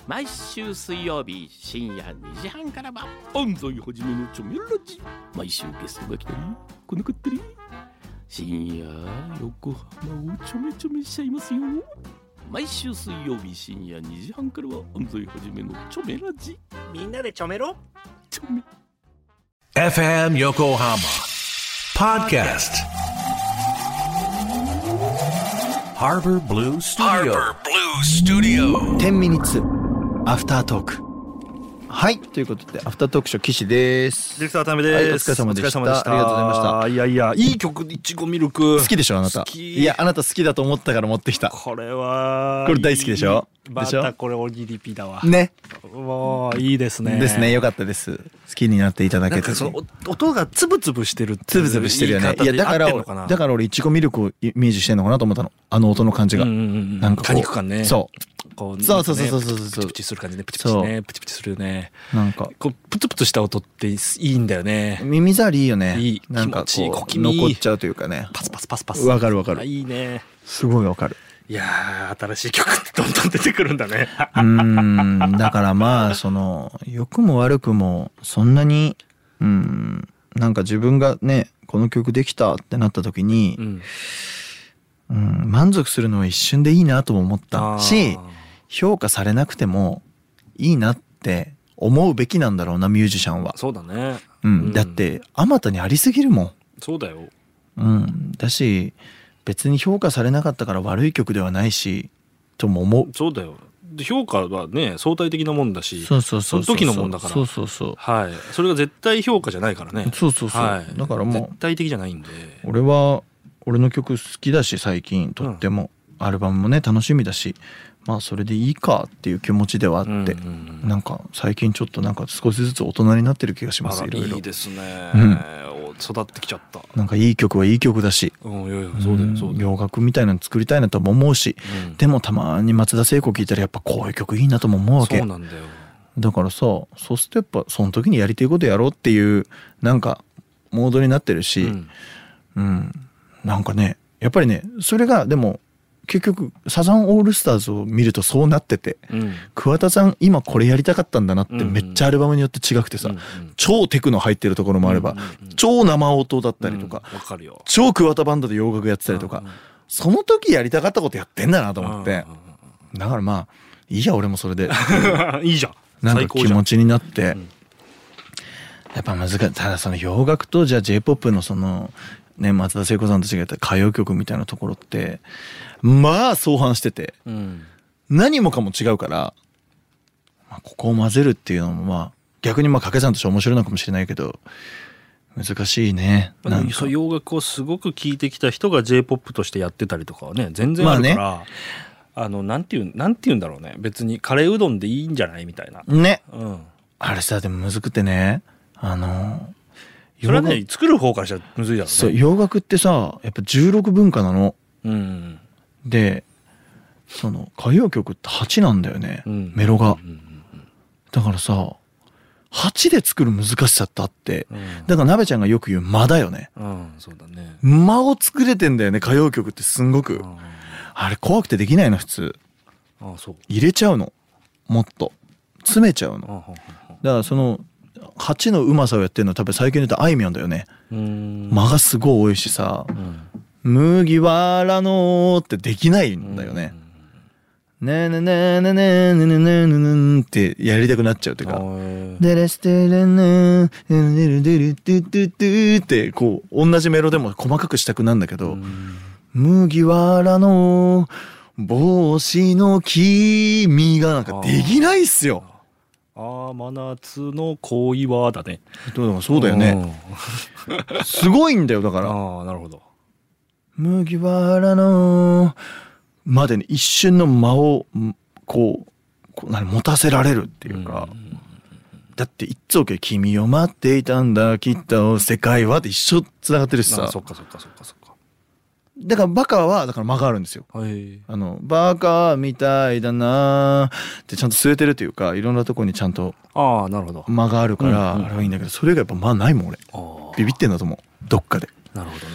毎週水曜日深夜2時半からは安西はじめのチョメラジ。毎週ゲストが来たり来なかったり、深夜横浜をちょめちょめしちゃいますよ。毎週水曜日深夜2時半からは安西はじめのチョメラジ。 みんなでちょめろ。 チョメ FM Yokohama Podcast Harbor Blue Studio 10ミニッツアフタートーク。はい、ということでアフタートークショー岸です。 ディレクターためです、 はい、お疲れ様でした。ありがとうございました。 いやいや、いい曲、いちごミルク好きでしょあなた。 好き。 いや、あなた好きだと思ったから持ってきた。 これはこれ大好きでしょ。 またこれおにぎりピだわね。 もういいですね。 ですね、よかったです。好きになっていただけて。 なんかその音がつぶつぶしてるってつぶつぶしてるよね。いやだから俺いちごミルクをイメージしてんのかなと思ったの。あの音の感じが。なんか果肉感ね。 そうこうそうプチプチする感じね。プチプチね、プチプチするよね。 なんかこうプツプツした音っていいんだよね。 耳障りいいよね。 いい。 なんか気持ちいい。 こう残っちゃうというかね。 パスパスパスパス。 わかるわかる。 いいね。 すごいわかる。 いやー、新しい曲ってどんどん出てくるんだね。 だからまあその良くも悪くもそんなになんか自分がねこの曲できたってなった時に、満足するのは一瞬でいいなとも思ったし、評価されなくてもいいなって思うべきなんだろうな、ミュージシャンは。 そうだね。 だってあまたにありすぎるもん。 そうだよ。 だし別に評価されなかったから悪い曲ではないしとも思う。 そうだよ。で評価はね相対的なもんだし、その時のもんだから。はい。それが絶対評価じゃないからね。はい。 だからもう絶対的じゃないんで。 俺は俺の曲好きだし最近とっても、アルバムもね楽しみだし、まあそれでいいかっていう気持ちではあって、なんか最近ちょっとなんか少しずつ大人になってる気がします。いろいろ。 いいですね。育ってきちゃった。 なんかいい曲はいい曲だし、 そうだよそうだよ。 洋楽みたいなの作りたいなとも思うし、でもたまに松田聖子聴いたらやっぱこういう曲いいなとも思うわけ。 そうなんだよ。 だからさ、そうするとやっぱその時にやりたいことやろうっていうなんかモードになってるし、なんかねやっぱりねそれがでも結局サザンオールスターズを見るとそうなってて、桑田さん今これやりたかったんだなってめっちゃアルバムによって違くてさ、超テクノ入ってるところもあれば、超生音だったりとか、超桑田バンドで洋楽やってたりとか、その時やりたかったことやってんだなと思って、だからまあいいや俺もそれでいいじゃん。 なんか気持ちになって、やっぱ難しい。ただその洋楽とじゃあ J-POP のそのね松田聖子さんたちがやった歌謡曲みたいなところってまあ相反してて、何もかも違うから、ここを混ぜるっていうのもまあ逆にまあ掛け算として面白いのかもしれないけど難しいね。なんか洋楽をすごく聴いてきた人が J-POP としてやってたりとかはね全然あるから、なんていうんだろうね、別にカレーうどんでいいんじゃないみたいなね、 あれさでもむずくてね、 それはね作る方からしたらむずいだろうね。 そう洋楽ってさやっぱ16文化なの。でその歌謡曲って8なんだよね、メロが。だからさ8で作る難しさってあって、だから鍋ちゃんがよく言う間だよね。 そうだね。 間を作れてんだよね歌謡曲ってすんごく。あれ怖くてできないの普通。入れちゃうの、もっと詰めちゃうの。だからその8のうまさをやってるのは多分最近で言うとあいみょんだよね。間がすごい多いしさ、麦わらのってできないんだよね。ねねねねねねねねねってやりたくなっちゃうっていうか、デレステレネデルデルデルデルデルってこう同じメロでも細かくしたくなんだけど、麦わらの帽子の君がなんかできないっすよ。 真夏の恋はだね。 そうだよね。すごいんだよだから。 なるほど。 麦わらのまでに一瞬の間をこう持たせられるっていうか、だっていっつおけ君を待っていたんだきっと世界はって一緒つながってるしさ。 そっか。 だからバカはだから間があるんですよ。バカみたいだなってちゃんと据えてるというか、いろんなとこにちゃんと間があるからあれはいいんだけど、それがやっぱ間ないもん俺。ビビってんだと思うどっかで。 なるほど。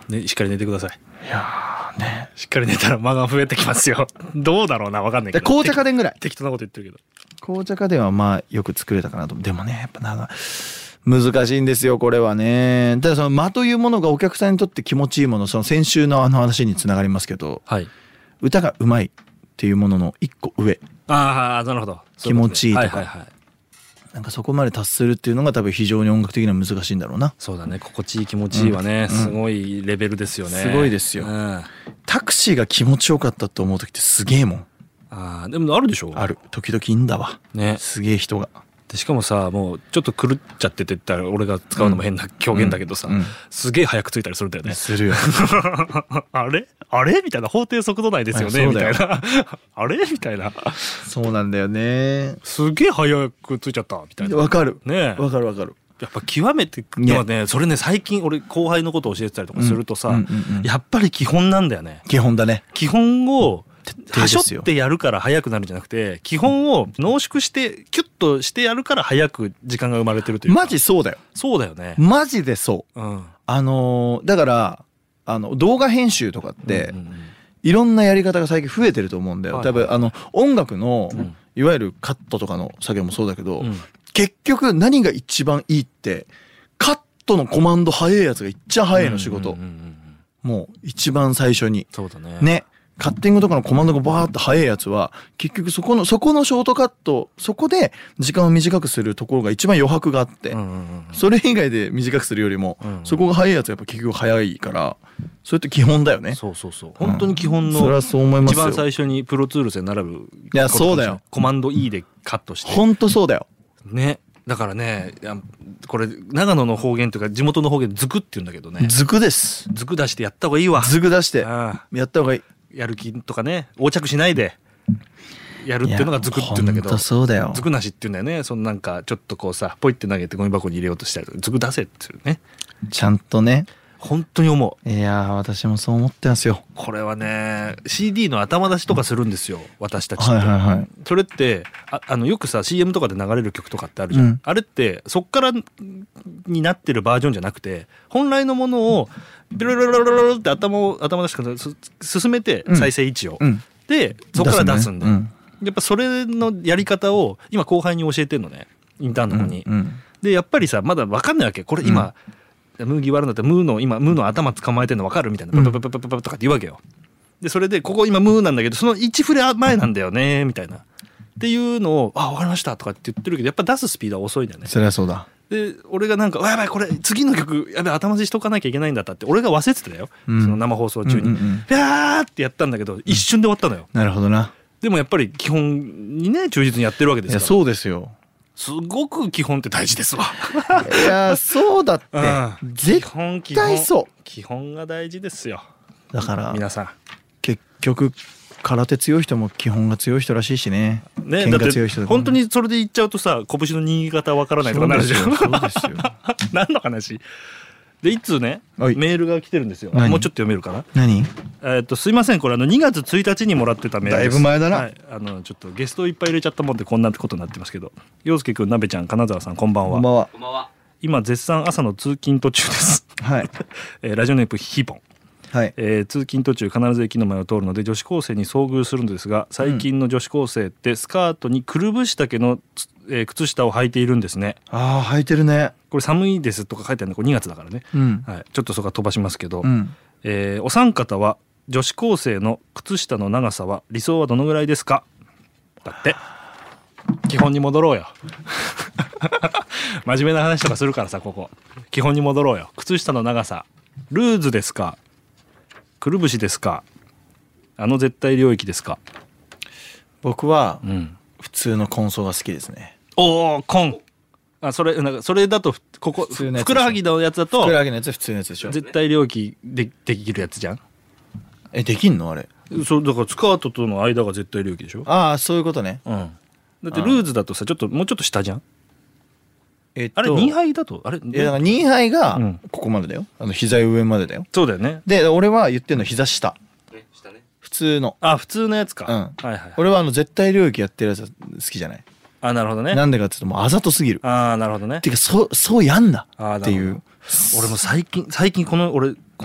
ね、しっかり寝てください。 いやーね、 しっかり寝たら間が増えてきますよ。どうだろうな、分かんないけど。 紅茶家電ぐらい。 適当なこと言ってるけど。 紅茶家電はまあよく作れたかなと。でもね、やっぱ難しいんですよこれはね。ただその間というものがお客さんにとって気持ちいいもの、その先週の話につながりますけど、 はい、 歌がうまいっていうものの一個上。 ああ、なるほど。 気持ちいいとか、 はいはいはい、 なんかそこまで達するっていうのが多分非常に音楽的には難しいんだろうな。 そうだね、心地いい気持ちいいはね、すごいレベルですよね。 すごいですよ、タクシーが気持ちよかったと思う時ってすげえもん。 あ、でもあるでしょ。 ある、時々いいんだわね、 すげえ人が。 でしかもさ、もうちょっと狂っちゃってて言ったら俺が使うのも変な表現だけどさ、すげえ早く着いたりするんだよね。 するよあれみたいな、法定速度内ですよねみたいなあれみたいな。 そうなんだよね。 すげえ早く着いちゃったみたいな。 わかるね、 わかるわかる。 やっぱ極めて、でもね、それね、最近俺後輩のことを教えてたりとかするとさ、やっぱり基本なんだよね。 基本だね。 基本をはしょってやるから早くなるんじゃなくて、基本を濃縮してキュッとしてやるから早く時間が生まれてるというか。 マジそうだよ。 そうだよね。 マジでそう、だから動画編集とかって、いろんなやり方が最近増えてると思うんだよ。多分音楽の、いわゆるカットとかの作業もそうだけど、結局何が一番いいってカットのコマンド早いやつがいっちゃ早いの仕事。もう一番最初に。 そうだね。 ね。カッティングとかのコマンドがバーって早いやつは結局そこのショートカット、そこで時間を短くするところが一番余白があって、それ以外で短くするよりも、そこが早いやつはやっぱ結局早いから、それって基本だよね。 そうそうそう、本当に基本の、 それはそう思いますよ。 一番最初にプロツールスで並ぶ。 いや、そうだよ。 コマンド E でカットして。 本当そうだよね。だからね、これ長野の方言というか地元の方言でズクって言うんだけどね。 ズクです。 ズク出してやった方がいいわ。 ズク出してやった方がいい。 やる気とかね、横着しないでやるっていうのがズクって言うんだけど、 そうだよ。 ズクなしって言うんだよね。そのなんかちょっとこうさ、ポイって投げてゴミ箱に入れようとしたりとか、ズク出せっていうね。 ちゃんとね。 本当に思う。 いやー、私もそう思ってますよ。 これはね、 CD の頭出しとかするんですよ、私たちって。それってよくさ CM とかで流れる曲とかってあるじゃん、あれってそっからになってるバージョンじゃなくて、本来のものをビロロロロロって頭出しから進めて再生位置を、でそっから出すんで、やっぱそれのやり方を今後輩に教えてんのね、インターンの子に。でやっぱりさ、まだ分かんないわけ。これ今、麦わらだってムーの頭捕まえてんの分かるみたいな、パパパパパパとかって言うわけよ。でそれでここ今ムーなんだけど、その1フレ前なんだよねみたいなっていうのを、分かりましたとかって言ってるけど、やっぱ出すスピードは遅いんだよね。 それはそうだ。 で俺がなんか、やばいこれ次の曲やばい頭出ししとかなきゃいけないんだったって俺が忘れてたよ、その生放送中にビャーってやったんだけど、一瞬で終わったのよ。 なるほどな。でもやっぱり基本にね忠実にやってるわけですから。 いやそうですよ。 すごく基本って大事ですわ。 いやそうだって、絶対そう。 基本が大事ですよ。 だから皆さん結局空手強い人も基本が強い人らしいしね。 ね、だって本当にそれで言っちゃうとさ、拳の握り方わからないとかなるじゃん。そうですよ。何の話で、いつねメールが来てるんですよ。もうちょっと読めるかな。 何？ すいません、これ2月1日にもらってたメールです。 だいぶ前だな。 はい、ちょっとゲストいっぱい入れちゃったもんでこんなことになってますけど、陽介くん、なべちゃん、金沢さん、こんばんは。 こんばんは。 こんばんは。 今絶賛朝の通勤途中です。 はい。 ラジオネームヒボン。 はい。 通勤途中必ず駅の前を通るので女子高生に遭遇するのですが、最近の女子高生ってスカートにくるぶし丈の、靴下を履いているんですね。 ああ、履いてるね。 これ寒いですとか書いてあるの、これ2月だからね、はい、ちょっとそこは飛ばしますけど、お三方は女子高生の靴下の長さは理想はどのぐらいですか？だって。基本に戻ろうよ。真面目な話とかするからさ、ここ基本に戻ろうよ。靴下の長さ、ルーズですか、くるぶしですか、絶対領域ですか？ 僕は普通のコンソが好きですね。 おお、コン。それだとここふくらはぎのやつだと、 ふくらはぎのやつは普通のやつでしょ。 絶対領域できるやつじゃん。 できんのあれ？ そうだから、スカートとの間が絶対領域でしょ。 ああ、そういうことね。 だってルーズだとさ、もうちょっと下じゃん。あれ2杯だと、あれ、 いやだから2杯がここまでだよ。膝上までだよ。 そうだよね。 で俺は言ってんの膝下。 下ね。 普通の。 普通のやつか。はいはい。 俺は絶対領域やってるやつ好きじゃない。 なるほどね。 なんでかっていうと、もうあざとすぎる。 なるほどね。 てかそうやんなっていう。 俺も最近この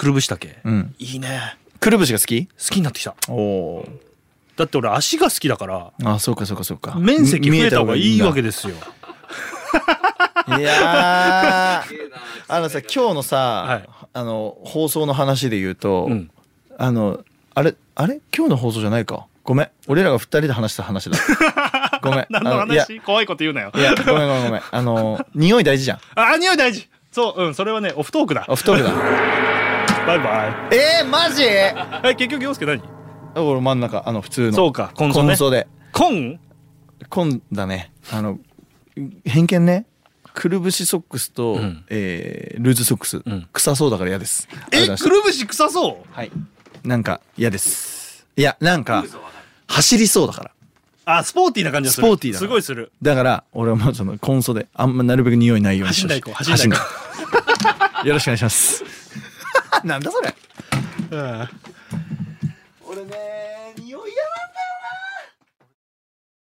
くるぶし丈、 うん、 いいね。 くるぶしが好きになってきた。 おだって俺足が好きだから。 あ、そうかそうかそうか。 面積増えた方がいいわけですよ。 いやさ今日のさ、はい、放送の話で言うと、うん、あれ今日の放送じゃないか、ごめん、俺らが2人で話した話だ。ごめん。 何の話？怖いこと言うなよ。 いや、ごめん。匂い大事じゃん。 匂い大事。そう、うん、それはね、オフトークだ。 オフトークだ。 バイバイ。マジ？ 結局陽介何？ 俺真ん中、普通の。 そうか、コンソで。コンだね。偏見ね。くるぶしソックスと、ルーズソックス、臭そうだから嫌です。 くるぶし臭そう？ はい。なんか嫌です。いや、なんか走りそうだから。 スポーティーな感じがする。 スポーティーだ。 すごいする。 だから俺はもうそのコンソであんまなるべく匂いないように走んないこう。 よろしくお願いします。なんだそれ。俺ね、匂いや